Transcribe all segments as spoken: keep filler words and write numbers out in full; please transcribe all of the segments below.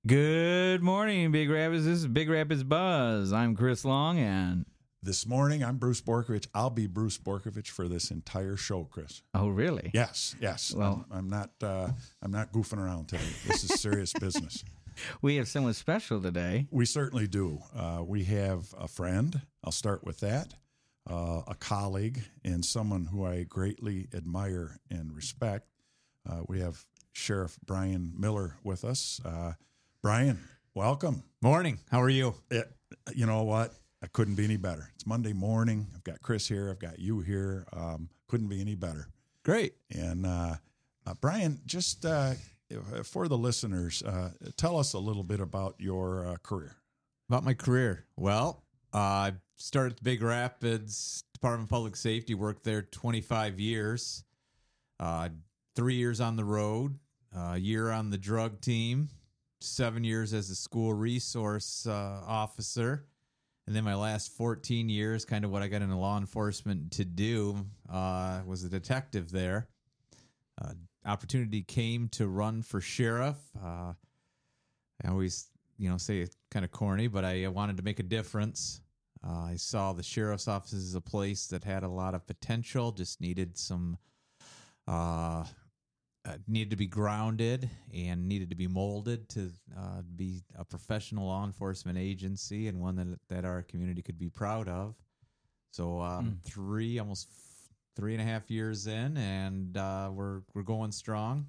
Good morning, Big Rapids. This is Big Rapids Buzz. I'm Chris Long, and this morning I'm Bruce Borkovich. I'll be Bruce Borkovich for this entire show, Chris. Oh, really? Yes, yes. Well, I'm, I'm not. Uh, I'm not goofing around today. This is serious business. We have someone special today. We certainly do. Uh, we have a friend. I'll start with that. Uh, a colleague and someone who I greatly admire and respect. Uh, we have Sheriff Brian Miller with us. Uh, Brian, welcome. Morning. How are you? It, you know what? I couldn't be any better. It's Monday morning. I've got Chris here. I've got you here. Um, couldn't be any better. Great. And uh, uh, Brian, just uh, for the listeners, uh, tell us a little bit about your uh, career. About my career. Well, uh, I started at the Big Rapids Department of Public Safety, worked there twenty-five years, uh, three years on the road, a year on the drug team, seven years as a school resource uh, officer. And then my last fourteen years, kind of what I got into law enforcement to do, uh, was a detective there. Uh, opportunity came to run for sheriff. Uh, I always, you know, say it's kind of corny, but I wanted to make a difference. Uh, I saw the sheriff's office as a place that had a lot of potential, just needed some, uh, uh, needed to be grounded and needed to be molded to uh, be a professional law enforcement agency and one that that our community could be proud of. So uh, mm. three, almost f- three and a half years in, and uh, we're we're going strong.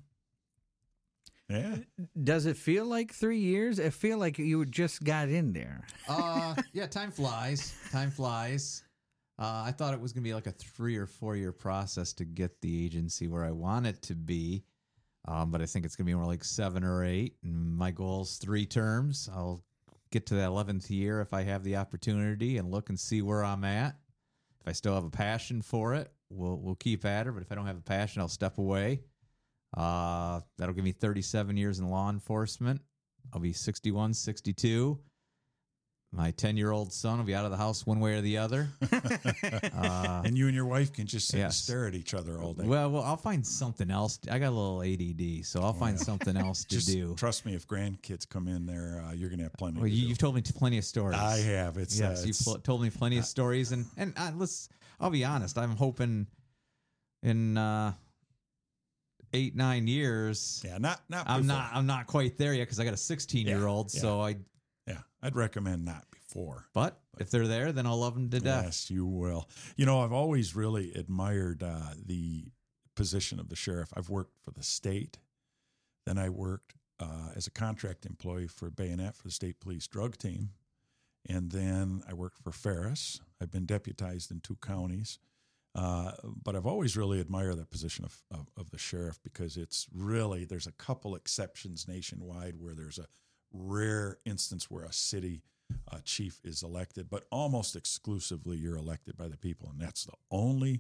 Yeah. Does it feel like three years? I feel like you just got in there. uh, yeah, time flies. Time flies. Uh, I thought it was going to be like a three or four year process to get the agency where I want it to be. Um, but I think it's going to be more like seven or eight. And my goal's three terms. I'll get to that eleventh year if I have the opportunity and look and see where I'm at. If I still have a passion for it, we'll we'll keep at it. But if I don't have a passion, I'll step away. Uh, that'll give me thirty-seven years in law enforcement. I'll be sixty-one, sixty-two. My ten-year-old son will be out of the house one way or the other. uh, and you and your wife can just sit yes. and stare at each other all day. Well, well, I'll find something else. I got a little A D D, so I'll oh, find yeah. something else to just do. Trust me, if grandkids come in there, uh, you're going to have plenty. Well, to you, do. You've told me plenty of stories. I have. It's yes, uh, you've pl- told me plenty of uh, stories, and and uh, let's. I'll be honest. I'm hoping in uh, eight nine years. Yeah, not not. I'm before. not. I'm not quite there yet because I got a sixteen year old. Yeah, yeah. So I. Yeah, I'd recommend not before. But, but if they're there, then I'll love them to death. Yes, you will. You know, I've always really admired uh, the position of the sheriff. I've worked for the state. Then I worked uh, as a contract employee for Bayonet for the state police drug team. And then I worked for Ferris. I've been deputized in two counties. Uh, but I've always really admired that position of, of, of the sheriff because it's really, there's a couple exceptions nationwide where there's a rare instance where a city uh, chief is elected, but almost exclusively you're elected by the people, and that's the only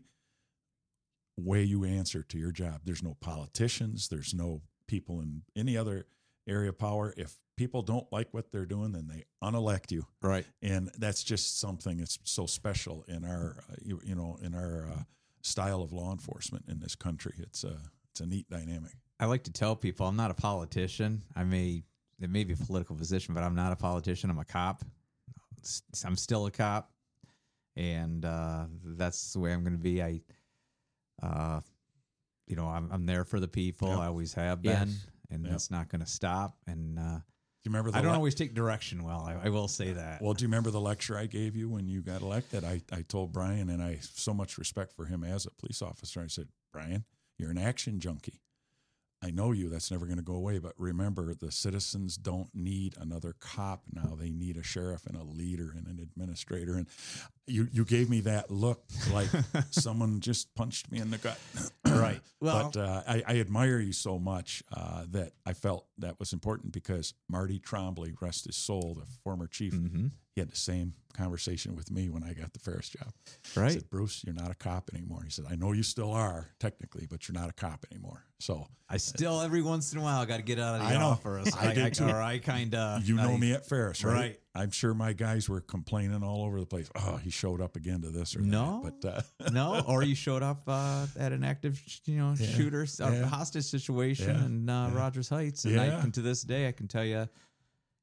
way you answer to your job. There's no politicians. There's no people in any other area of power. If people don't like what they're doing, then they unelect you. Right. And that's just something that's so special in our, uh, you, you know, in our uh, style of law enforcement in this country. It's a, it's a neat dynamic. I like to tell people I'm not a politician. I may... It may be a political position, but I'm not a politician. I'm a cop. I'm still a cop, and uh, that's the way I'm going to be. I, uh, you know, I'm, I'm there for the people. Yep. I always have been, yes. and yep. that's not going to stop. And uh, do you remember? The I don't le- always take direction well. I, I will say that. Well, do you remember the lecture I gave you when you got elected? I, I told Brian, and I have so much respect for him as a police officer. I said, Brian, you're an action junkie. I know you, that's never going to go away, but remember, the citizens don't need another cop now. They need a sheriff and a leader and an administrator. And you, you gave me that look like someone just punched me in the gut. Right. Well, but uh, I, I admire you so much uh, that I felt that was important because Marty Trombley, rest his soul, the former chief, mm-hmm. he had the same conversation with me when I got the Ferris job. Right. I said, Bruce, you're not a cop anymore. He said, I know you still are technically, but you're not a cop anymore. So I still every once in a while got to get out of the I know. office. I, I did too. Or I kind of you know I, me at Ferris, right? Right. I'm sure my guys were complaining all over the place. Oh, he showed up again to this or no, that. But uh, no, or you showed up uh, at an active, you know, yeah. shooter, uh, yeah. hostage situation yeah. in uh, yeah. Rogers Heights, and, yeah. I, and to this day, I can tell you,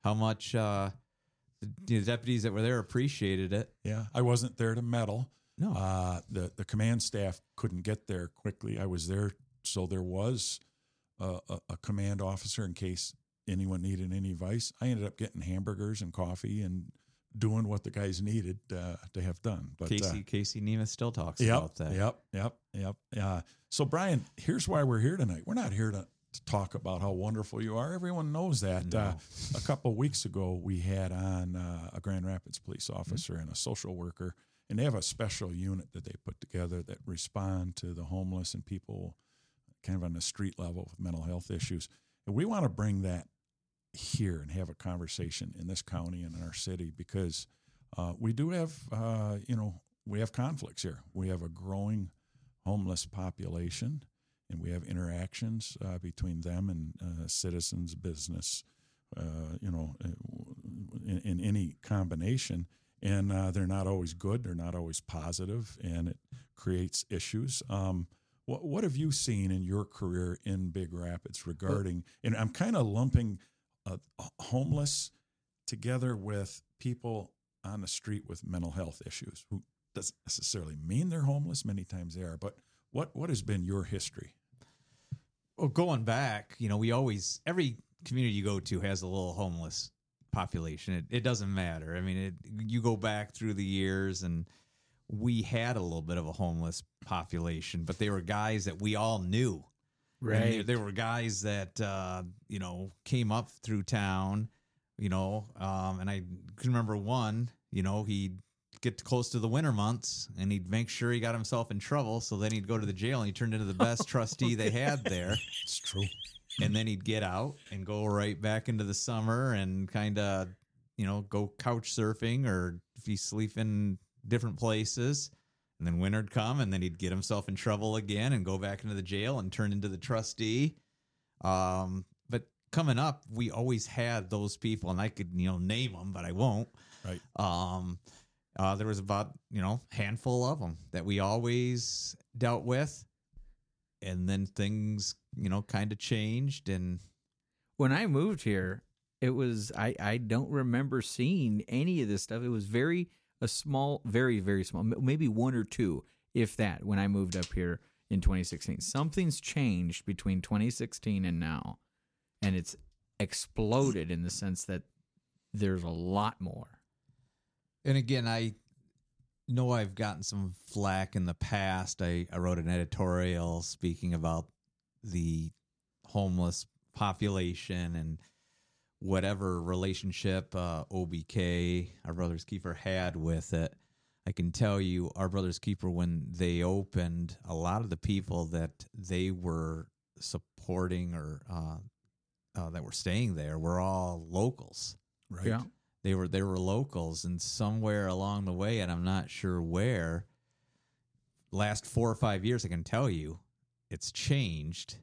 how much uh, the, the deputies that were there appreciated it. Yeah, I wasn't there to meddle. No. Uh, the, the command staff couldn't get there quickly. I was there, so there was a, a, a command officer in case anyone needed any advice. I ended up getting hamburgers and coffee and doing what the guys needed uh, to have done. But Casey uh, Casey Nemeth still talks yep, about that. Yep, yep, yep. Uh, so, Brian, here's why we're here tonight. We're not here to, to talk about how wonderful you are. Everyone knows that. No. Uh, a couple of weeks ago, we had on uh, a Grand Rapids police officer mm-hmm. and a social worker, and they have a special unit that they put together that respond to the homeless and people kind of on the street level with mental health issues. And we want to bring that here and have a conversation in this county and in our city because uh, we do have, uh, you know, we have conflicts here. We have a growing homeless population, and we have interactions uh, between them and uh, citizens, business, uh, you know, in, in any combination. And uh, they're not always good. They're not always positive, and it creates issues. Um, what, what have you seen in your career in Big Rapids regarding, and I'm kind of lumping Uh, homeless together with people on the street with mental health issues who doesn't necessarily mean they're homeless. Many times they are, but what, what has been your history? Well, going back, you know, we always, every community you go to has a little homeless population. It, it doesn't matter. I mean, it, you go back through the years and we had a little bit of a homeless population, but they were guys that we all knew. Right. There, there were guys that, uh, you know, came up through town, you know, um, and I can remember one, you know, he'd get close to the winter months and he'd make sure he got himself in trouble. So then he'd go to the jail and he turned into the best trustee they had there. It's true. And then he'd get out and go right back into the summer and kind of, you know, go couch surfing or if he's sleeping different places. And then winter'd come, and then he'd get himself in trouble again and go back into the jail and turn into the trustee. Um, but coming up, we always had those people, and I could, you know, name them, but I won't. Right. Um, uh, there was about, you know, handful of them that we always dealt with. And then things, you know, kind of changed. And when I moved here, it was, I, I don't remember seeing any of this stuff. It was very... a small, very, very small, maybe one or two, if that, when I moved up here in twenty sixteen. Something's changed between twenty sixteen and now, and it's exploded in the sense that there's a lot more. And again, I know I've gotten some flack in the past. I, I wrote an editorial speaking about the homeless population and whatever relationship uh, O B K, our Brothers Keeper, had with it. I can tell you, our Brothers Keeper, when they opened, a lot of the people that they were supporting or uh, uh, that were staying there were all locals. Right. Yeah. They were they were locals, and somewhere along the way, and I'm not sure where, last four or five years, I can tell you, it's changed.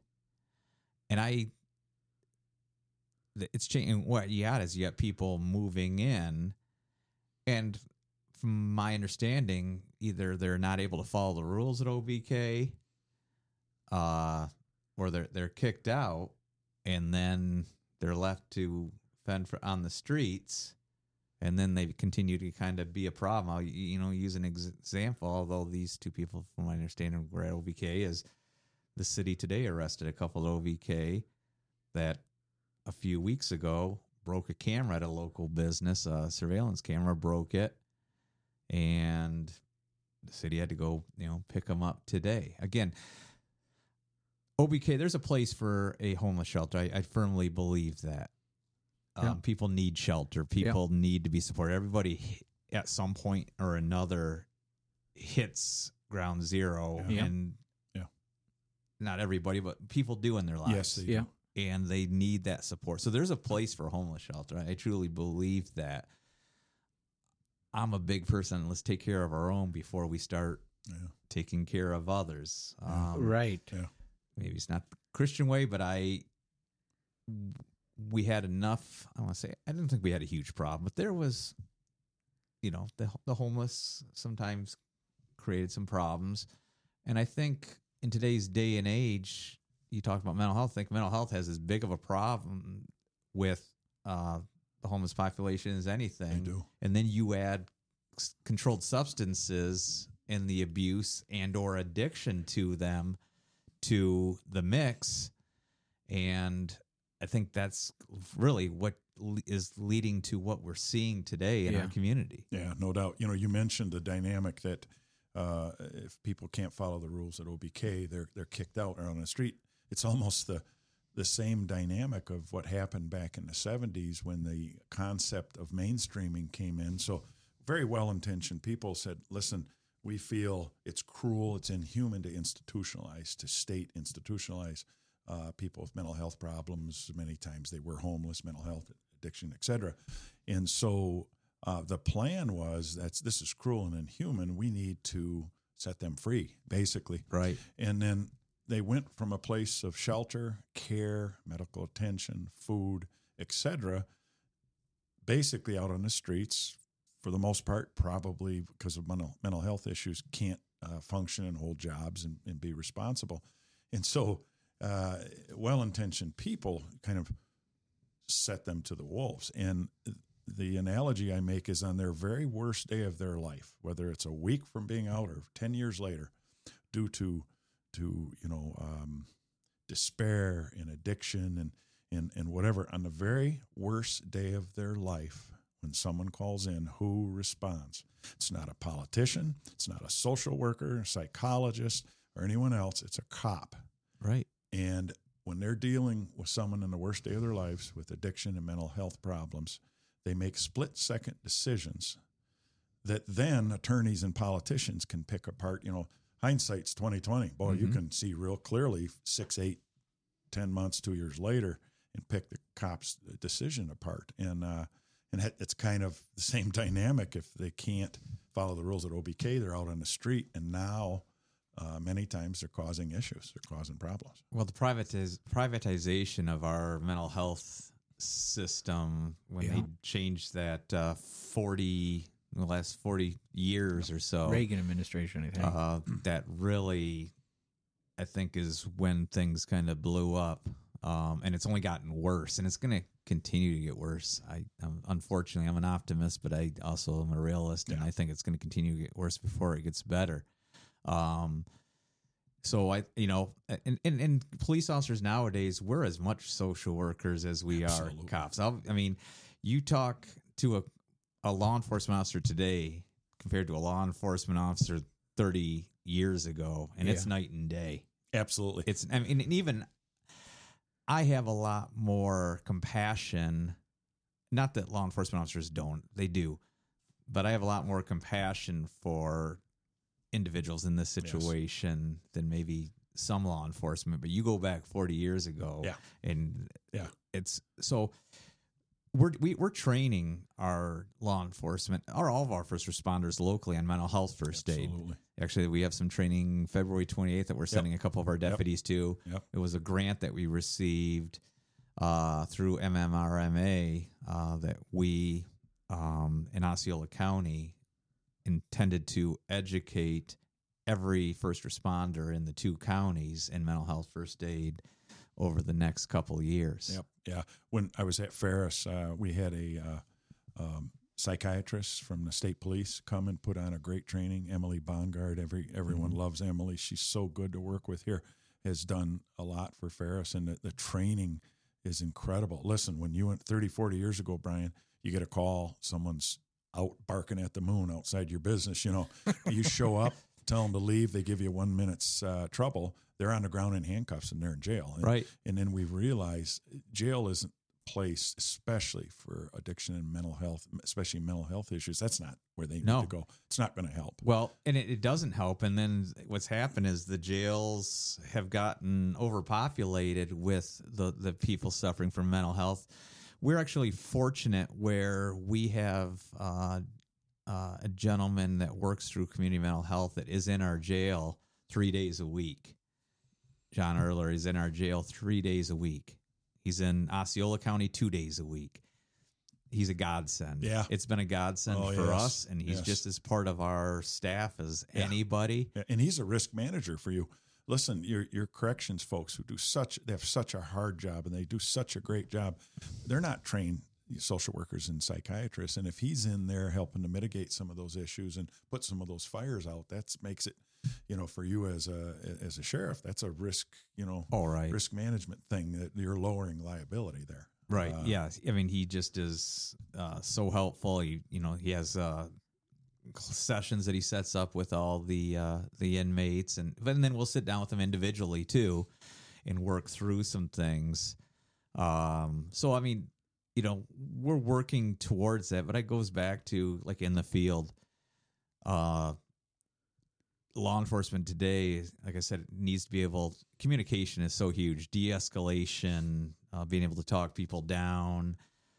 And I... It's changing. What you got is you got people moving in, and from my understanding, either they're not able to follow the rules at O B K, uh, or they're they're kicked out, and then they're left to fend for on the streets, and then they continue to kind of be a problem. I'll you know use an ex- example. Although these two people, from my understanding, were at O B K, is the city today arrested a couple at O B K that a few weeks ago broke a camera at a local business, a surveillance camera, broke it, and the city had to go, you know, pick them up today. Again, O B K, there's a place for a homeless shelter. I, I firmly believe that. Um, Yeah. People need shelter. People yeah. need to be supported. Everybody at some point or another hits ground zero, Yeah. and yeah. not everybody, but people do in their lives. Yes, they yeah. do. And they need that support. So there's a place for a homeless shelter. I truly believe that. I'm a big person. Let's take care of our own before we start yeah. taking care of others. Yeah. Um, Right. Yeah. Maybe it's not the Christian way, but I, we had enough. I want to say, I didn't think we had a huge problem, but there was, you know, the the homeless sometimes created some problems. And I think in today's day and age, you talk about mental health. I think mental health has as big of a problem with uh, the homeless population as anything. They do. And then you add s- controlled substances and the abuse and or addiction to them to the mix. And I think that's really what le- is leading to what we're seeing today in Yeah. our community. Yeah, no doubt. You know, you mentioned the dynamic that uh, if people can't follow the rules at O B K, they're they're kicked out or on the street. It's almost the the same dynamic of what happened back in the seventies when the concept of mainstreaming came in. So very well-intentioned people said, listen, we feel it's cruel, it's inhuman to institutionalize, to state institutionalize uh, people with mental health problems. Many times they were homeless, mental health, addiction, et cetera. And so uh, the plan was that's this is cruel and inhuman. We need to set them free, basically. Right. And then they went from a place of shelter, care, medical attention, food, et cetera, basically out on the streets, for the most part, probably because of mental, mental health issues, can't uh, function and hold jobs and, and be responsible. And so uh, well-intentioned people kind of set them to the wolves. And the analogy I make is on their very worst day of their life, whether it's a week from being out or ten years later, due to to you know um, despair and addiction and, and and whatever, on the very worst day of their life, when someone calls in, who responds? It's not a politician, it's not a social worker, a psychologist, or anyone else. It's a cop. Right. And when they're dealing with someone in the worst day of their lives with addiction and mental health problems, they make split-second decisions that then attorneys and politicians can pick apart. You know, hindsight's twenty twenty. Boy, Mm-hmm. you can see real clearly six, eight, ten months, two years later, and pick the cop's decision apart. And uh, and it's kind of the same dynamic. If they can't follow the rules at O B K, they're out on the street, and now uh, many times they're causing issues. They're causing problems. Well, the privatiz- privatization of our mental health system, when Yeah. they changed that uh, forty, the last forty years or so, Reagan administration, I think. uh, that really, I think, is when things kind of blew up. Um, and it's only gotten worse, and it's going to continue to get worse. I, I'm, unfortunately, I'm an optimist, but I also am a realist, and Yeah. I think it's going to continue to get worse before it gets better. Um, so I, you know, and, and, and police officers nowadays, we're as much social workers as we Absolutely. are cops. I'll, I mean, you talk to a, a law enforcement officer today compared to a law enforcement officer thirty years ago, and it's Yeah. night and day. Absolutely. It's, I mean, and even I have a lot more compassion. Not that law enforcement officers don't, they do, but I have a lot more compassion for individuals in this situation than maybe some law enforcement. But you go back forty years ago, Yeah. and Yeah. it's so we're we, we're training our law enforcement, or all of our first responders locally on mental health first aid. Absolutely. Actually, we have some training February twenty-eighth that we're sending a couple of our deputies to. Yep. It was a grant that we received uh, through M M R M A uh, that we um, in Osceola County intended to educate every first responder in the two counties in mental health first aid over the next couple of years. Yep. Yeah. When I was at Ferris, uh, we had a uh, um, psychiatrist from the state police come and put on a great training. Emily Bongard. Every everyone Mhm. loves Emily. She's so good to work with here. Has done a lot for Ferris, and the, the training is incredible. Listen, when you went thirty, forty years ago, Brian, you get a call, someone's out barking at the moon outside your business. You know, you show up, tell them to leave. They give you one minute's uh, trouble. They're on the ground in handcuffs and they're in jail. And, Right. And then we realize jail isn't a place, especially for addiction and mental health, especially mental health issues. That's not where they need No. to go. It's not going to help. Well, and it, it doesn't help. And then what's happened is the jails have gotten overpopulated with the, the people suffering from mental health. We're actually fortunate where we have uh, uh, a gentleman that works through community mental health that is in our jail three days a week. John Erler is in our jail three days a week. He's in Osceola County two days a week. He's a godsend. Yeah. It's been a godsend Oh, for yes. us, and he's Yes. just as part of our staff as Yeah. anybody. Yeah, and he's a risk manager for you. Listen, your your corrections folks who do such they have such a hard job and they do such a great job. They're not trained social workers and psychiatrists. And if he's in there helping to mitigate some of those issues and put some of those fires out, that makes it, you know, for you as a as a sheriff, that's a risk, you know, All right. risk management thing that you're lowering liability there. Right. Uh, yeah. I mean, he just is uh, so helpful. He, you know, he has uh, sessions that he sets up with all the uh, the inmates, and and then we'll sit down with them individually too, and work through some things. Um, so I mean, you know, we're working towards that, but it goes back to like in the field. Uh, law enforcement today, like I said, needs to be able. Communication is so huge. De-escalation, uh, being able to talk people down.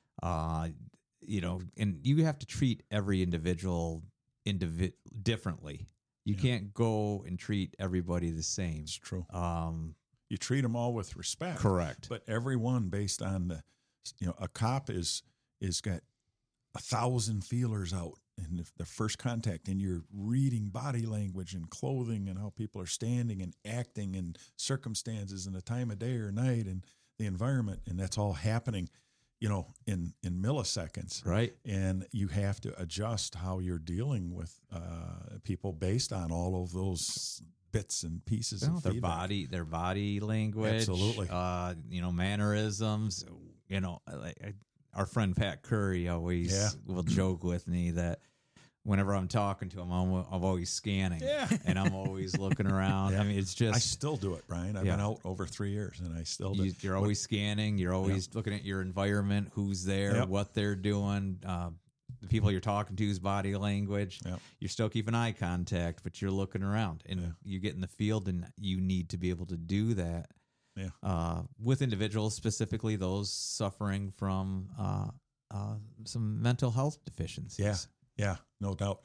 Uh, you know, and you have to treat every individual indivi- differently. You Yeah. can't go and treat everybody the same. It's true. Um, You treat them all with respect. correct. But everyone based on the, you know, a cop is is got a thousand feelers out in the, the first contact, and you're reading body language and clothing and how people are standing and acting and circumstances and the time of day or night and the environment, and that's all happening, you know, in in milliseconds. Right. And you have to adjust how you're dealing with uh, people based on all of those bits and pieces Well, of their feedback. body, their body language, Absolutely. Uh, you know, mannerisms. You know, like I, our friend Pat Curry always Yeah. will joke with me that whenever I'm talking to him, I'm, I'm always scanning, Yeah. and I'm always looking around. Yeah. I mean, it's I just still do it, Brian. I've Yeah. been out over three years, and I still do. you, you're always scanning. You're always looking at your environment, who's there, Yep. what they're doing, uh, the people you're talking to's body language. Yep. You're still keeping eye contact, but you're looking around, and Yeah. you get in the field, and you need to be able to do that. Yeah. Uh, with individuals, specifically those suffering from uh, uh, some mental health deficiencies. Yeah. Yeah, no doubt.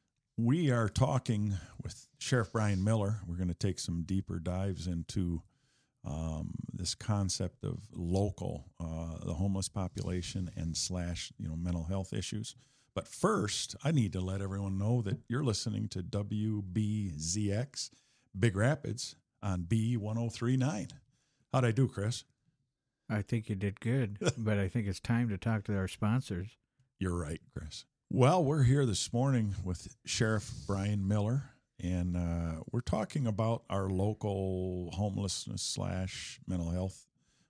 We are talking with Sheriff Brian Miller. We're going to take some deeper dives into um, this concept of local, uh, the homeless population and slash, you know, mental health issues. But first, I need to let everyone know that you're listening to W B Z X Big Rapids on B one oh three point nine. How'd I do, Chris? I think you did good, but I think it's time to talk to our sponsors. You're right, Chris. Well, we're here this morning with Sheriff Brian Miller, and uh, we're talking about our local homelessness slash mental health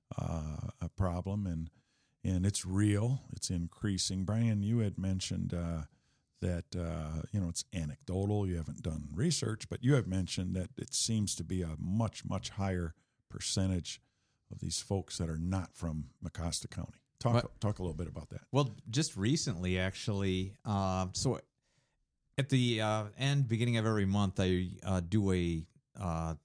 uh, a problem, and and it's real. It's increasing. Brian, you had mentioned uh, that uh, you know it's anecdotal. You haven't done research, but you have mentioned that it seems to be a much much higher percentage of these folks that are not from Mecosta County. Talk What? talk a little bit about that. Well, just recently, actually. Uh, so at the uh, end, beginning of every month, I uh, do a uh,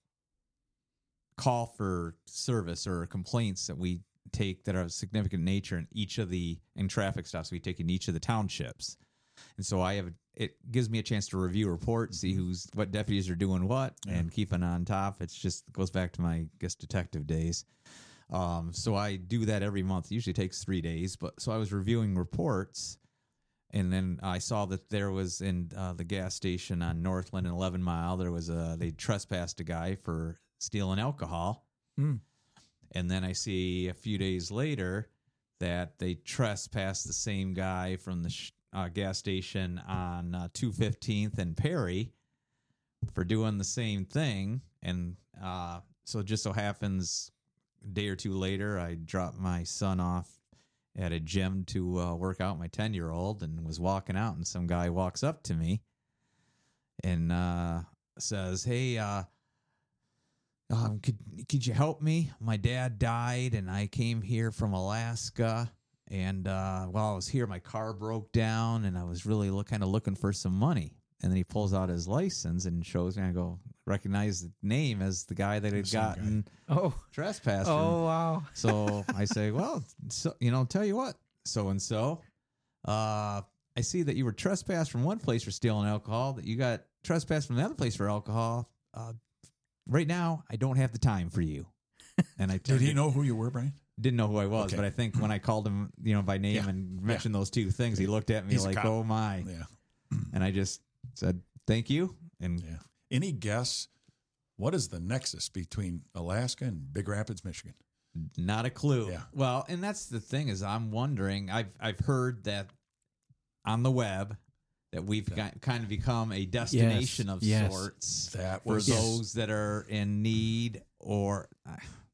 call for service or complaints that we take that are of significant nature in each of the in traffic stops we take in each of the townships. And so I have it gives me a chance to review reports, see who's what deputies are doing what, Yeah. and keeping on top. It's just it goes back to my I guess detective days. Um, so I do that every month. It usually takes three days, but so I was reviewing reports, and then I saw that there was in uh, the gas station on Northland and eleven Mile, there was a they trespassed a guy for stealing alcohol. Mm. And then I see a few days later that they trespassed the same guy from the sh- uh, gas station on uh, two fifteenth and Perry for doing the same thing. And uh, so it just so happens a day or two later, I dropped my son off at a gym to uh, work out, my ten-year-old, and was walking out, and some guy walks up to me and uh, says, hey, uh, Um, could could you help me? My dad died, and I came here from Alaska. And uh, while I was here, my car broke down, and I was really look, kind of looking for some money. And then he pulls out his license and shows me. I go, recognize the name as the guy that had Same guy. gotten Oh, trespassed. oh wow. So I say, well, so, you know, tell you what, so and so, uh, I see that you were trespassed from one place for stealing alcohol, that you got trespassed from the other place for alcohol. Uh, right now, I don't have the time for you. And I Did turned he it- know who you were, Brian? didn't know who I was, Okay. but I think when I called him, you know, by name Yeah. and mentioned those two things, he looked at me He's a like, cop. "Oh my!" Yeah. And I just said, "Thank you." And Yeah. Any guess what is the nexus between Alaska and Big Rapids, Michigan? Not a clue. Yeah. Well, and that's the thing is I'm wondering, I've I've heard that on the web that we've got, kind of become a destination Yes, of yes. sorts That for was those that are in need or uh,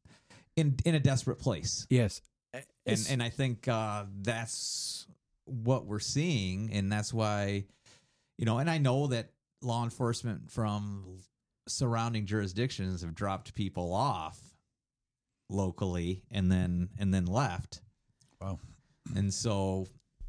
in in a desperate place. Yes. And It's- and I think uh, that's what we're seeing, and that's why, you know, and I know that law enforcement from surrounding jurisdictions have dropped people off locally and then and then left. Wow. And so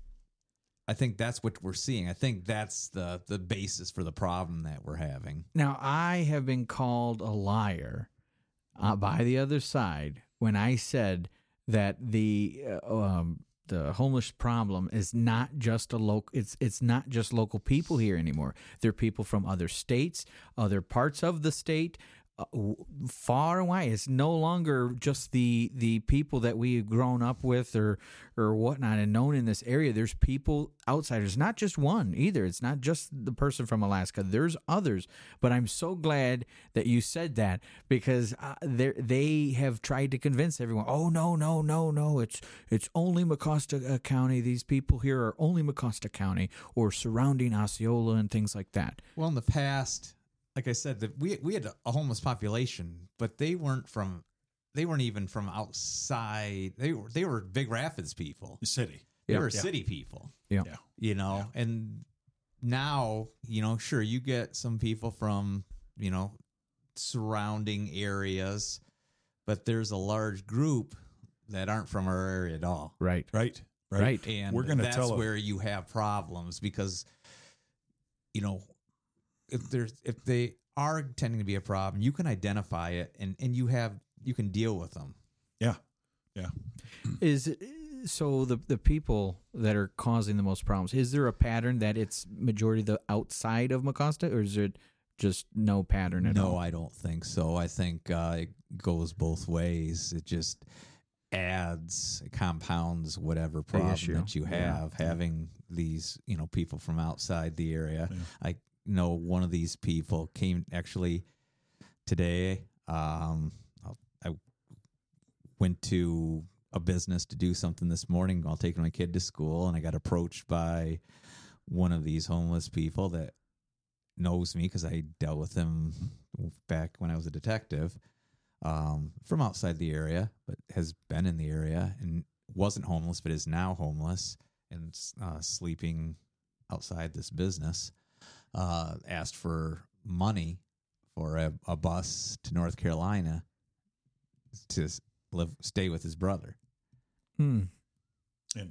I think that's what we're seeing. I think that's the the basis for the problem that we're having. Now, I have been called a liar uh, by the other side when I said that the uh, um, the homeless problem is not just a local. It's it's not just local people here anymore. They're people from other states, other parts of the state. Uh, w- far away. It's no longer just the the people that we have grown up with or or whatnot and known in this area. There's people outsiders, not just one either. It's not just the person from Alaska. There's others. But I'm so glad that you said that because uh, they they have tried to convince everyone. Oh no no no no! It's it's only Mecosta County. These people here are only Mecosta County or surrounding Osceola and things like that. Well, in the past, like I said, that we we had a homeless population, but they weren't from, they weren't even from outside. They were they were Big Rapids people. The city. They Yeah. were Yeah. city people. Yeah. Yeah. You know, and now, you know, sure, you get some people from, you know, surrounding areas, but there's a large group that aren't from our area at all. Right. Right. Right. Right. And We're gonna that's tell a- where you have problems because, you know, if there's if they are tending to be a problem, you can identify it and, and you have you can deal with them. Yeah. Yeah. Is so the the people that are causing the most problems. Is there a pattern that it's majority the outside of Mecosta, or is it just no pattern at No, all? I don't think so. I think uh, it goes both ways. It just adds, compounds whatever problem issue. that you Yeah. have having these, you know, people from outside the area. Yeah. I know one of these people came actually today. Um, I went to a business to do something this morning while taking my kid to school, and I got approached by one of these homeless people that knows me because I dealt with him back when I was a detective, um, from outside the area, but has been in the area and wasn't homeless, but is now homeless and uh, sleeping outside this business. Uh, asked for money for a, a bus to North Carolina to live, stay with his brother. Hmm. And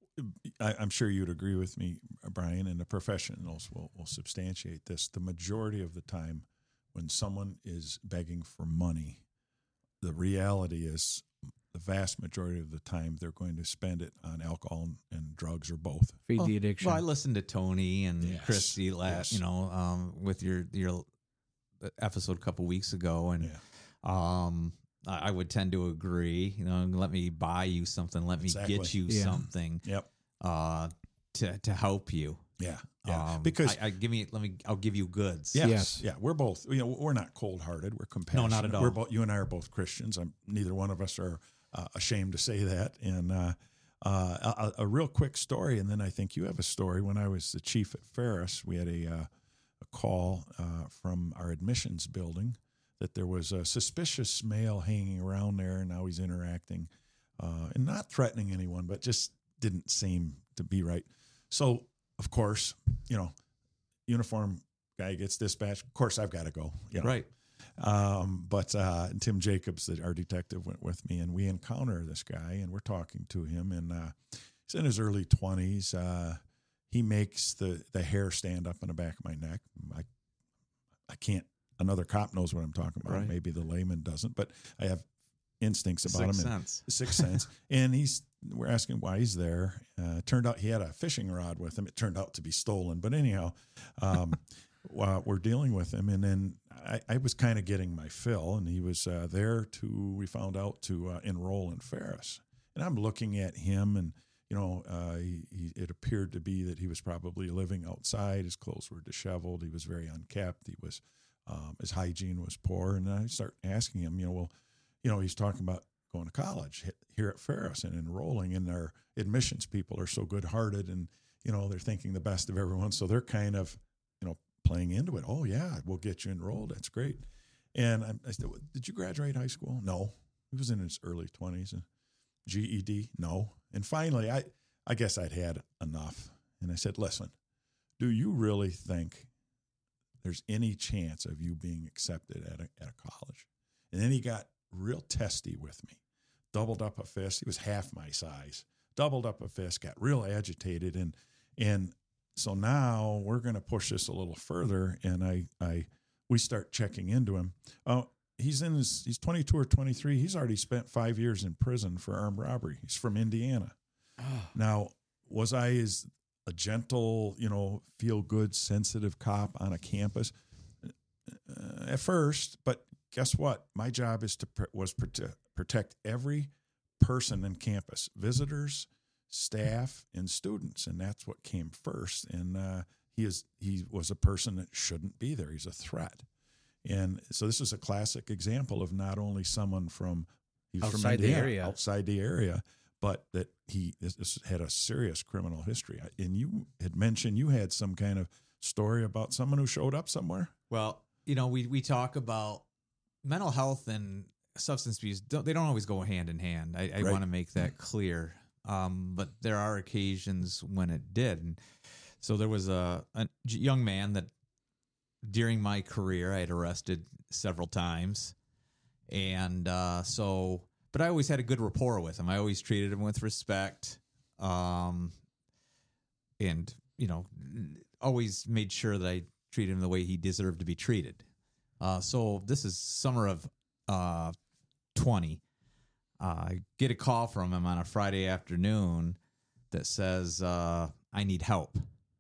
I, I'm sure you'd agree with me, Brian, and the professionals will, will substantiate this. The majority of the time when someone is begging for money, the reality is the vast majority of the time they're going to spend it on alcohol and, and drugs or both. Feed Well, the addiction. Well, I listened to Tony and Yes, Christy, la- yes. you know, um, with your your episode a couple weeks ago, and Yeah. um, I, I would tend to agree. You know, let me buy you something, let me Exactly. get you Yeah. something, Yep. uh, to to help you. Yeah. Yeah. Um, because I, I give me, let me, I'll give you goods. yes, Yes. yeah, we're both. You know, we're not cold-hearted. We're compassionate. not at all. We're both. You and I are both Christians. I'm, neither one of us are uh, ashamed to say that. And uh, uh, a, a real quick story, and then I think you have a story. When I was the chief at Ferris, we had a uh, a call uh, from our admissions building that there was a suspicious male hanging around there, and now he's interacting uh, and not threatening anyone, but just didn't seem to be right. So, of course, you know, uniform guy gets dispatched. Of course, I've got to go. You know? Right. Um, but uh, Tim Jacobs, the, our detective, went with me, and we encounter this guy, and we're talking to him, and uh, he's in his early twenties. Uh, he makes the the hair stand up on the back of my neck. I I can't. Another cop knows what I'm talking about. Right. Maybe the layman doesn't, but I have instincts about Sixth him. and- sense. Sixth sense. And he's we're asking why he's there. Uh, turned out he had a fishing rod with him. It turned out to be stolen. But anyhow, um, while we're dealing with him, and then I, I was kind of getting my fill, and he was uh, there to, we found out, to uh, enroll in Ferris. And I'm looking at him, and, you know, uh, he, he, it appeared to be that he was probably living outside. His clothes were disheveled. He was very unkempt. He was, um, his hygiene was poor. And I start asking him, you know, well, you know, he's talking about going to college here at Ferris and enrolling. And their admissions people are so good-hearted, and you know they're thinking the best of everyone, so they're kind of you know playing into it. Oh yeah, we'll get you enrolled. That's great. And I, I said, did you graduate high school? No. He was in his early twenties. G E D? No. And finally, I, I guess I'd had enough. And I said, listen, do you really think there's any chance of you being accepted at a, at a college? And then he got real testy with me, doubled up a fist. He was half my size, doubled up a fist, got real agitated. And, and so now we're going to push this a little further. And I, I, we start checking into him. Oh, he's in his, he's twenty-two or twenty-three. He's already spent five years in prison for armed robbery. He's from Indiana. Oh. Now, was I as a gentle, you know, feel good, sensitive cop on a campus? Uh, at first, but guess what? My job is to was prote- protect every person in campus, visitors, staff, and students, and that's what came first. And uh, he is he was a person that shouldn't be there. He's a threat. And so this is a classic example of not only someone from he was outside from Indiana, the area, outside the area, but that he this, this had a serious criminal history. And you had mentioned you had some kind of story about someone who showed up somewhere. Well, you know, we we talk about mental health and substance abuse. Don't, they don't always go hand in hand. I, I Right. want to make that clear. Um, but there are occasions when it did. And so there was a, a young man that during my career I had arrested several times. And uh, so, but I always had a good rapport with him. I always treated him with respect. Um, and, you know, always made sure that I treated him the way he deserved to be treated. Uh, so this is summer of uh, twenty. Uh, I get a call from him on a Friday afternoon that says, uh, I need help.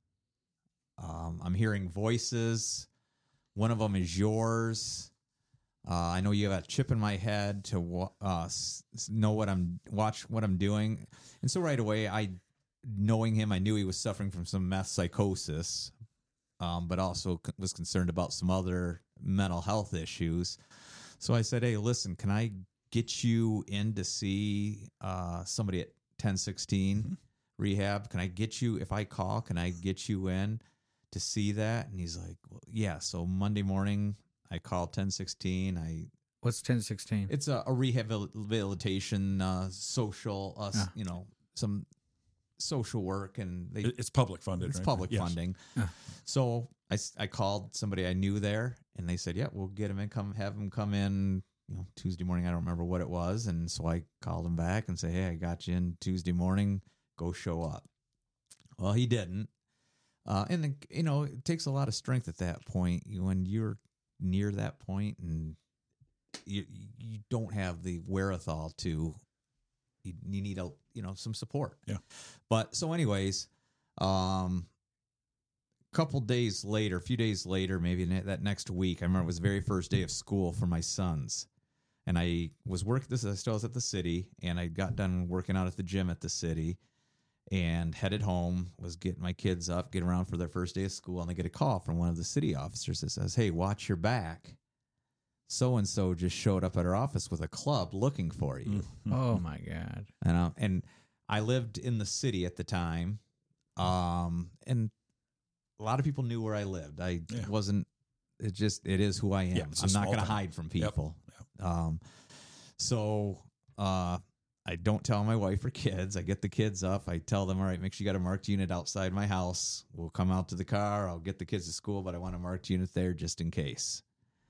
Um, I'm hearing voices. One of them is yours. Uh, I know you have a chip in my head to uh, know what I'm watch what I'm doing. And so right away, I, knowing him, I knew he was suffering from some meth psychosis, um, but also was concerned about some other mental health issues. So I said, hey, listen, can I get you in to see uh, somebody at ten sixteen mm-hmm. rehab? Can I get you, if I call, can I get you in to see that? And he's like, well, yeah. So Monday morning, I called ten sixteen. I What's ten sixteen? It's a, a rehabilitation, uh, social, uh, ah. you know, some social work, and they it's public funded. It's right? public yes. funding. Ah. So I, I called somebody I knew there, and they said, yeah, we'll get him in, come have him come in, you know, Tuesday morning. I don't remember what it was. And so I called him back and say, hey, I got you in Tuesday morning, go show up. Well, he didn't. Uh, and then, you know, it takes a lot of strength at that point when you're near that point and you, you don't have the wherewithal to, you, you need a, you know, some support. Yeah. But so anyways, um, couple days later, a few days later, maybe that next week, I remember it was the very first day of school for my sons. And I was working, this I still was at the city, and I got done working out at the gym at the city and headed home, was getting my kids up, getting around for their first day of school, and I get a call from one of the city officers that says, hey, watch your back. So-and-so just showed up at our office with a club looking for you. Mm-hmm. Oh, my God. And, uh, and I lived in the city at the time, um, and a lot of people knew where I lived. I yeah. wasn't, it just, it is who I am. Yeah, I'm not going to hide from people. Yep. Yep. Um, so uh, I don't tell my wife or kids. I get the kids up. I tell them, all right, make sure you got a marked unit outside my house. We'll come out to the car. I'll get the kids to school, but I want a marked unit there just in case.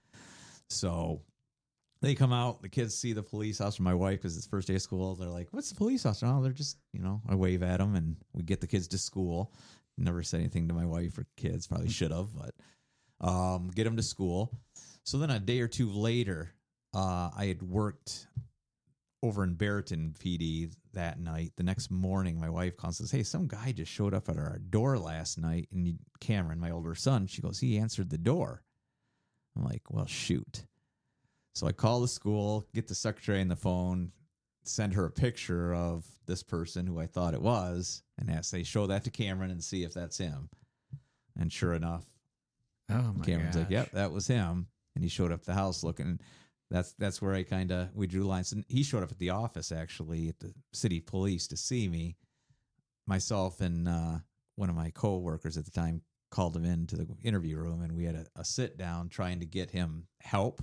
So they come out. The kids see the police officer. My wife, because it's the first day of school, they're like, what's the police officer? Oh, they're just, you know, I wave at them, and we get the kids to school. Never said anything to my wife or kids. Probably should have, but um, get them to school. So then a day or two later, uh, I had worked over in Barreton P D that night. The next morning, my wife calls and says, hey, some guy just showed up at our door last night. And Cameron, my older son, she goes, he answered the door. I'm like, well, shoot. So I call the school, get the secretary on the phone, send her a picture of this person who I thought it was, and ask, they show that to Cameron and see if that's him. And sure enough, oh my Cameron's gosh. like, yep, that was him. And he showed up at the house looking. That's that's where I kind of we drew lines. And he showed up at the office actually at the city police to see me. Myself and uh, one of my coworkers at the time called him into the interview room, and we had a, a sit down trying to get him help.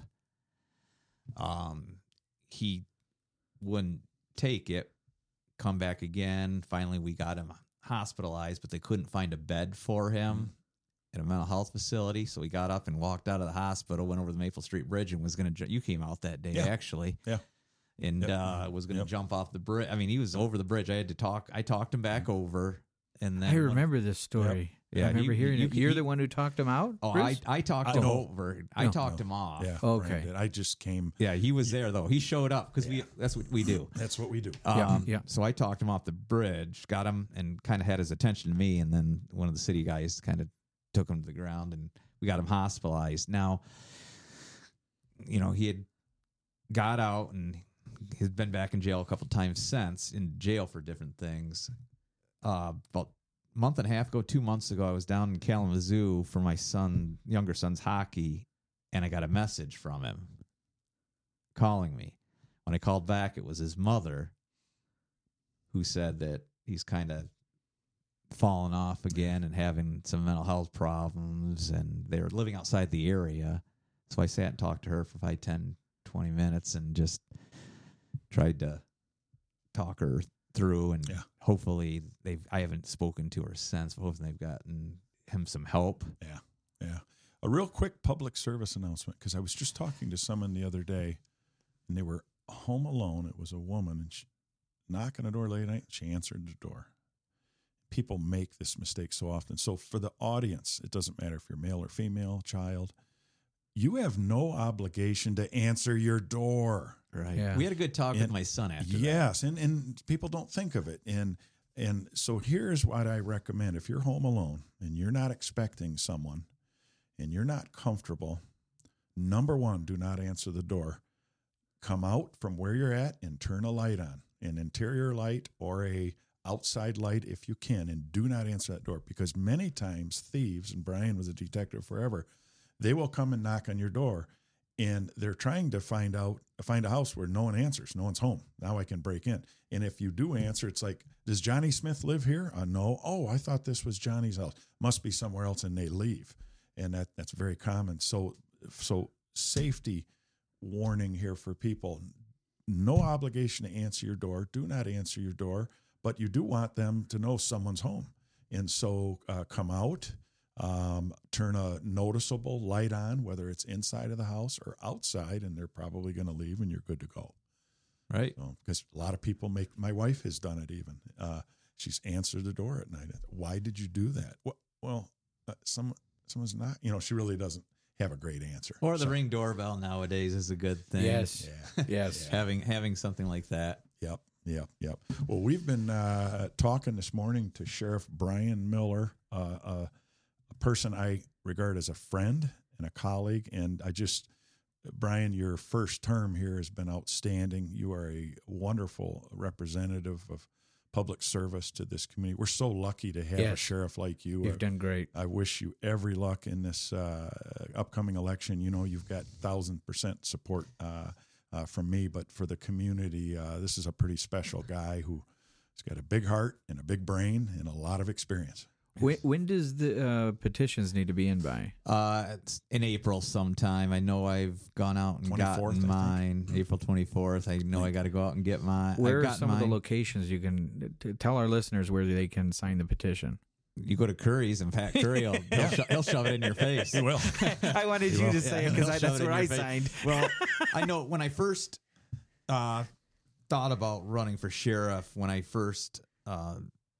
Um, he wouldn't take it. Come back again. Finally, we got him hospitalized, but they couldn't find a bed for him at a mental health facility. So he got up and walked out of the hospital, went over the Maple Street Bridge, and was going to. You came out that day, Yeah. actually. Yeah. And Yep. uh, was going to Yep. jump off the bridge. I mean, he was over the bridge. I had to talk. I talked him back over, and then I when- remember this story. Yeah, I remember you- hearing you- it. You're you- the one who talked him out? Oh, I, Bruce? I talked I him know. over. I No. talked him off. Yeah. Okay. Brian did. I just came. Yeah, he was there though. He showed up because we. That's what we do. That's what we do. Yeah, Um, yeah. So I talked him off the bridge, got him, and kind of had his attention to me. And then one of the city guys kind of took him to the ground, and we got him hospitalized. Now, you know, he had got out and he's been back in jail a couple times since, in jail for different things. Uh, about a month and a half ago, two months ago, I was down in Kalamazoo for my son, younger son's hockey, and I got a message from him calling me. When I called back, it was his mother who said that he's kind of fallen off again and having some mental health problems, and they were living outside the area. So I sat and talked to her for five, ten, twenty minutes and just tried to talk her through, and Yeah. hopefully they've, I haven't spoken to her since, but hopefully they've gotten him some help. Yeah. Yeah. A real quick public service announcement, because I was just talking to someone the other day, and they were home alone. It was a woman, and she knocked on the door late at night. She answered the door. People make this mistake so often. So for the audience, it doesn't matter if you're male or female, child, you have no obligation to answer your door. Right. Yeah. We had a good talk with And- my son after that. Yes, and, and people don't think of it. And and so here's what I recommend. If you're home alone and you're not expecting someone and you're not comfortable, number one, do not answer the door. Come out from where you're at and turn a light on, an interior light or a outside light if you can, and do not answer that door, because many times thieves, and Brian was a detective forever, they will come and knock on your door, and they're trying to find out find a house where no one answers, no one's home. Now I can break in. And if you do answer, it's like, does Johnny Smith live here? Uh, no. Oh, I thought this was Johnny's house. Must be somewhere else, and they leave. And that that's very common. So so safety warning here for people. No obligation to answer your door. Do not answer your door, but you do want them to know someone's home. And so uh, come out. Um, turn a noticeable light on, whether it's inside of the house or outside, and they're probably going to leave, and you're good to go. Right. Because so, a lot of people make, my wife has done it even. Uh, she's answered the door at night. Why did you do that? Well, well uh, some someone's not, you know, she really doesn't have a great answer. Or the So, Ring doorbell nowadays is a good thing. Yes. Yeah. Yes. Having having something like that. Yep. Yep. Yep. Well, we've been uh, talking this morning to Sheriff Brian Miller, uh, uh, a person I regard as a friend and a colleague. And I just, Brian, your first term here has been outstanding. You are a wonderful representative of public service to this community. We're so lucky to have a Yes. sheriff like you. You've I, done great. I wish you every luck in this uh, upcoming election. You know, you've got thousand percent support uh, uh, from me, but for the community, uh, this is a pretty special guy who's got a big heart and a big brain and a lot of experience. When, when does the uh, petitions need to be in by? Uh, it's in April sometime. I know I've gone out and twenty-fourth, gotten I mine. April twenty-fourth. I know I got to go out and get mine. Where I've are gotten some of the mine. locations you can t- tell our listeners where they can sign the petition? You go to Curry's and Pat Curry, will, he'll, sho- he'll shove it in your face. He will. I wanted you to say Yeah, it because he'll shove that's it in where your I face. signed. Well, I know when I first uh, thought about running for sheriff, when I first uh,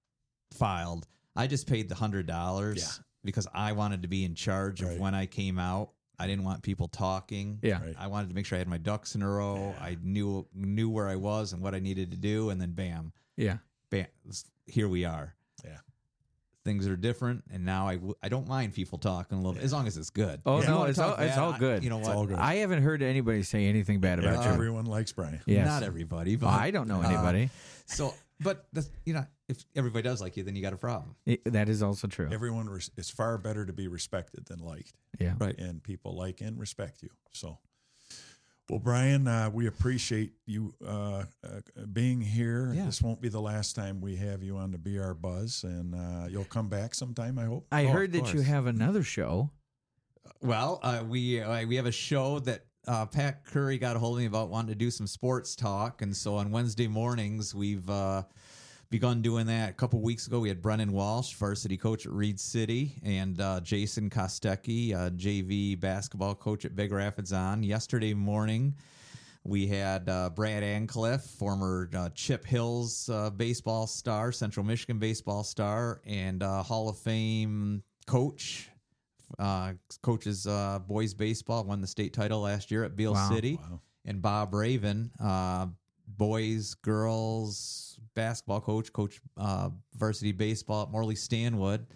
filed, I just paid the one hundred dollars Yeah. because I wanted to be in charge of Right. when I came out. I didn't want people talking. Yeah. Right. I wanted to make sure I had my ducks in a row. Yeah. I knew knew where I was and what I needed to do, and then bam, Yeah. bam, here we are. Yeah. Things are different, and now I, w- I don't mind people talking a little bit as long as it's good. Oh, If you no, wanna it's talk all- it's bad, all I- good. you know It's what? all good. I haven't heard anybody say anything bad about Yeah, you. everyone likes Brian. Yes. Not everybody, but I don't know uh, anybody. So, but that's, you know, if everybody does like you, then you got a problem, I- that is also true. Everyone, res- it's far better to be respected than liked, Yeah. right? and people like and respect you. So, Well, Brian, uh, we appreciate you uh, uh, being here. Yeah. This won't be the last time we have you on the B R Buzz, and uh, you'll come back sometime, I hope. I Oh, heard of that you course. have another show. Well, uh, we uh, we have a show that uh, Pat Curry got a hold of me about wanting to do some sports talk, and so on Wednesday mornings we've uh, begun doing that. A couple weeks ago, we had Brennan Walsh, varsity coach at Reed City, and uh, Jason Kostecki, uh, J V basketball coach at Big Rapids on. Yesterday morning, we had uh, Brad Ancliffe, former uh, Chip Hills uh, baseball star, Central Michigan baseball star, and uh, Hall of Fame coach. Uh, coaches uh, boys baseball, won the state title last year at Beale Wow. City. Wow. And Bob Raven, uh, boys, girls basketball coach, coach uh, varsity baseball at Morley Stanwood.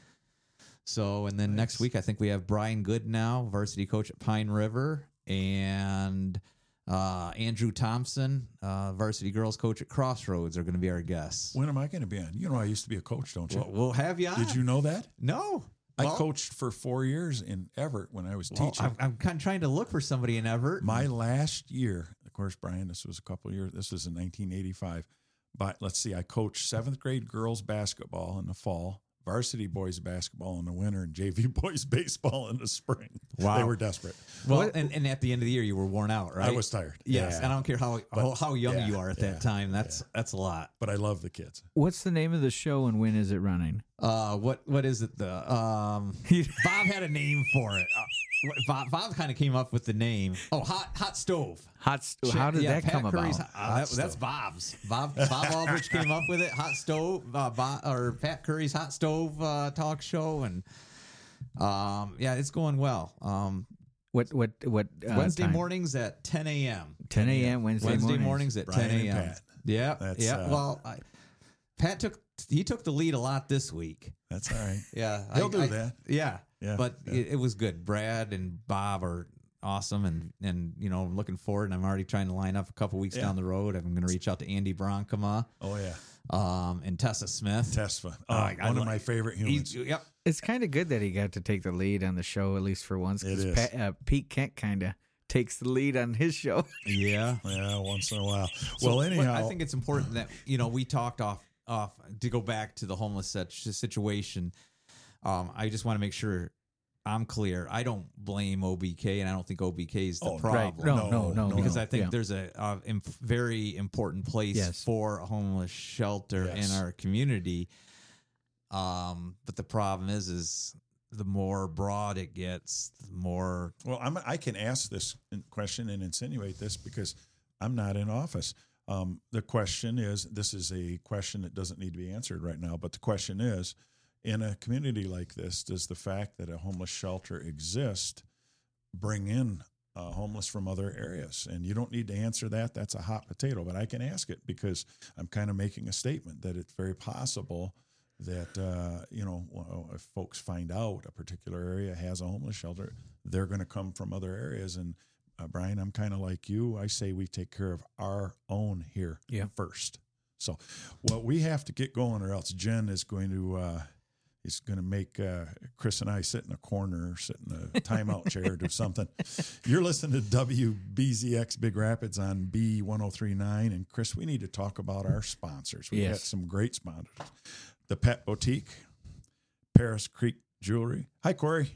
So, and then Nice. next week, I think we have Brian Goodnow, varsity coach at Pine River, and uh, Andrew Thompson, uh, varsity girls coach at Crossroads, are going to be our guests. When am I going to be on? You know, I used to be a coach, don't you? We'll, we'll have you on. Did you know that? No. I Well, coached for four years in Everett when I was well, teaching. I'm, I'm kind of trying to look for somebody in Everett. My last year, of course, Brian, this was a couple of years. This was in nineteen eighty-five. But let's see, I coached seventh grade girls basketball in the fall, varsity boys basketball in the winter, and J V boys baseball in the spring. Wow. They were desperate. Well, What- and, and at the end of the year, you were worn out, right? I was tired. Yes, Yeah. and I don't care how how, how young yeah, you are at yeah, that time. That's yeah. that's a lot. But I love the kids. What's the name of the show and when is it running? Uh, what what is it? The um, Bob had a name for it. Uh, what- Bob Bob kind of came up with the name. Oh, hot hot stove. Hot. St- How did Yeah, that Pat come Curry's about? hot- uh, that- that's Bob's. Bob Bob Aldrich came up with it. Hot stove. Uh, Bob, or Pat Curry's hot stove uh, talk show, and um, yeah, it's going well. Um, What? What? What? Uh, Wednesday time? mornings at ten a.m. ten a.m. Wednesday, Wednesday mornings. mornings at Brian ten and a.m. Pat. Yeah, That's, yeah. uh, well, I, Pat took he took the lead a lot this week. That's all right. Yeah, He'll I- do I- that. Yeah, Yeah, but yeah. It, it was good. Brad and Bob are awesome, and and you know, I'm looking forward. And I'm already trying to line up a couple weeks Yeah. down the road. I'm going to reach out to Andy Bronkema, Oh, yeah. um, and Tessa Smith. Tesfa. Oh, I- I one of like- my favorite He's- humans. yep. It's kind of good that he got to take the lead on the show at least for once. 'Cause It is. Pa- uh, Pete Kent kind of takes the lead on his show. Yeah. Yeah, once in a while. So well, what- anyhow. I think it's important that you know we talked off off to go back to the homeless such situation. Um, I just want to make sure I'm clear. I don't blame O B K, and I don't think O B K is the Oh, right. problem. No, no, no. because no. I think Yeah. there's a, a imp- very important place Yes. for a homeless shelter Yes. in our community. Um, but the problem is, is the more broad it gets, the more Well, I'm, I can ask this question and insinuate this because I'm not in office. Um, the question is, this is a question that doesn't need to be answered right now, but the question is, in a community like this, does the fact that a homeless shelter exists bring in uh, homeless from other areas? And you don't need to answer that. That's a hot potato, but I can ask it because I'm kind of making a statement that it's very possible that, uh, you know, well, if folks find out a particular area has a homeless shelter, they're going to come from other areas. And uh, Brian, I'm kind of like you. I say we take care of our own here Yeah. first. So, well, we have to get going, or else Jen is going to uh, is going to make uh, Chris and I sit in a corner, sit in a timeout chair, do something. You're listening to W B Z X Big Rapids on B one oh three point nine, and Chris, we need to talk about our sponsors. We Yes. got some great sponsors: the Pet Boutique, Paris Creek Jewelry. Hi, Corey.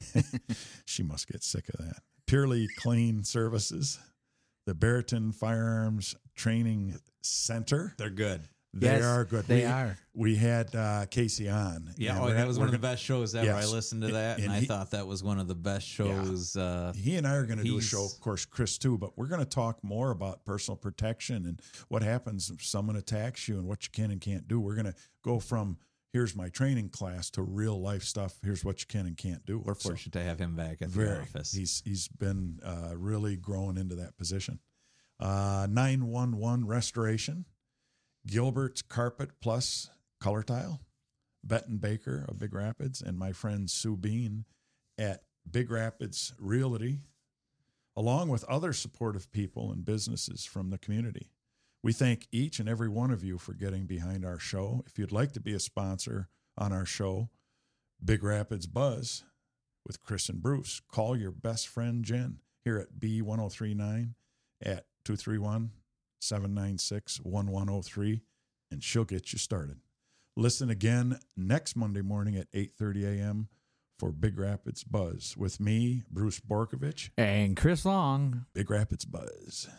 She must get sick of that. Purely Clean Services, the Barrington Firearms Training Center. they're good. They Yes, are good. they we, are. We had uh, Casey on. Yeah, and oh, we're- that was one we're of the gonna- best shows ever. Yes. I listened to And- that, and, and I he- thought that was one of the best shows. Uh, He and I are going to do a He's- show, of course, Chris too, but we're going to talk more about personal protection and what happens if someone attacks you and what you can and can't do. We're going to go from here's my training class to real life stuff. Here's what you can and can't do. we're So, fortunate to have him back at the very. office. He's he's been uh, really growing into that position. Uh, nine one one Restoration, Gilbert's Carpet Plus Color Tile, Benton Baker of Big Rapids, and my friend Sue Bean at Big Rapids Realty, along with other supportive people and businesses from the community. We thank each and every one of you for getting behind our show. If you'd like to be a sponsor on our show, Big Rapids Buzz with Chris and Bruce, call your best friend Jen here at B one oh three point nine at two three one, seven nine six, one one zero three, and she'll get you started. Listen again next Monday morning at eight thirty a.m. for Big Rapids Buzz with me, Bruce Borkovich. And Chris Long. Big Rapids Buzz.